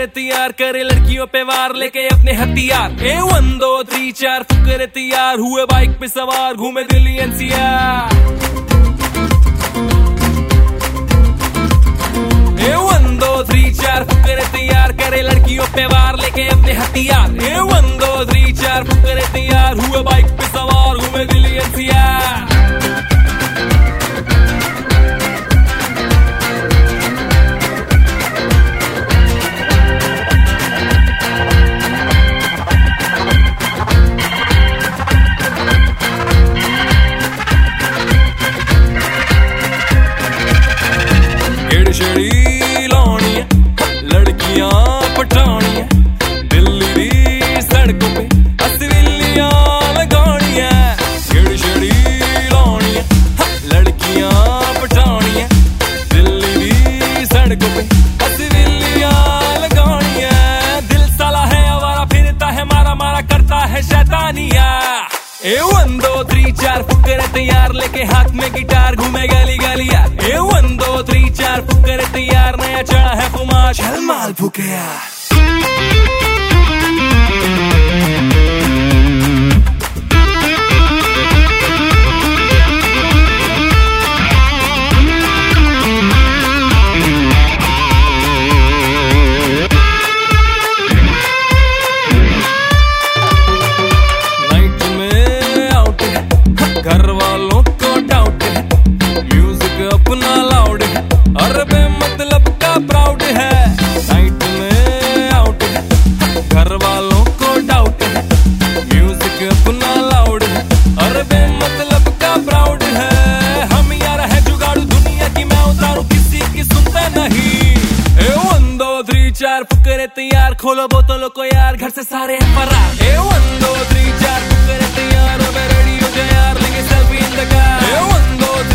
फुकरे तैयार करे लड़कियों पे वार लेके अपने हथियार। 1 2 3 4 फुकरे तैयार हुए बाइक पे सवार घूमे दिल्ली एनसीआर। 1 2 3 4 फुकरे तैयार करे लड़कियों पे वार लेके अपने हथियार। 1 2 3 4 फुकरे तैयार हुए बाइक पे सवार घूमे दिल्ली एनसीआर। छेड़ी लानी है लड़कियां पटानी है दिल्ली दी सड़कों पे असविलियां लगानी है। छेड़ी छेड़ी लानी है लड़कियां पटानी है दिल्ली दी सड़कों पे असविलियां लगानी है। दिल साला है आवारा फिरता है मारा मारा करता है शैतानिया। 1 2 3 4 फुकरे तैयार लेके हाथ में गिटार घूमे गली गलिया। 1 2 3 4 फुकरे तैयार नया चढ़ा है खुमाश माल फुके यार। घर वालों को डाउट है म्यूजिक अपना लाउड है और बेमतलब का प्राउड है। नाइट में आउट है घर वालों को डाउट है म्यूजिक अपना लाउड है और बेमतलब का प्राउड है। हम यार है जुगाड़ू दुनिया की मैं उतारू किसी की सुनता नहीं। 1 2 3 4 फुकरे तैयार खोलो बोतलों को यार घर से सारे हैं फरार। 1 2 3 4 फुकरे तैयार रेडी हो जाए यार लेंगे सेल्फी इन द कार। 1 2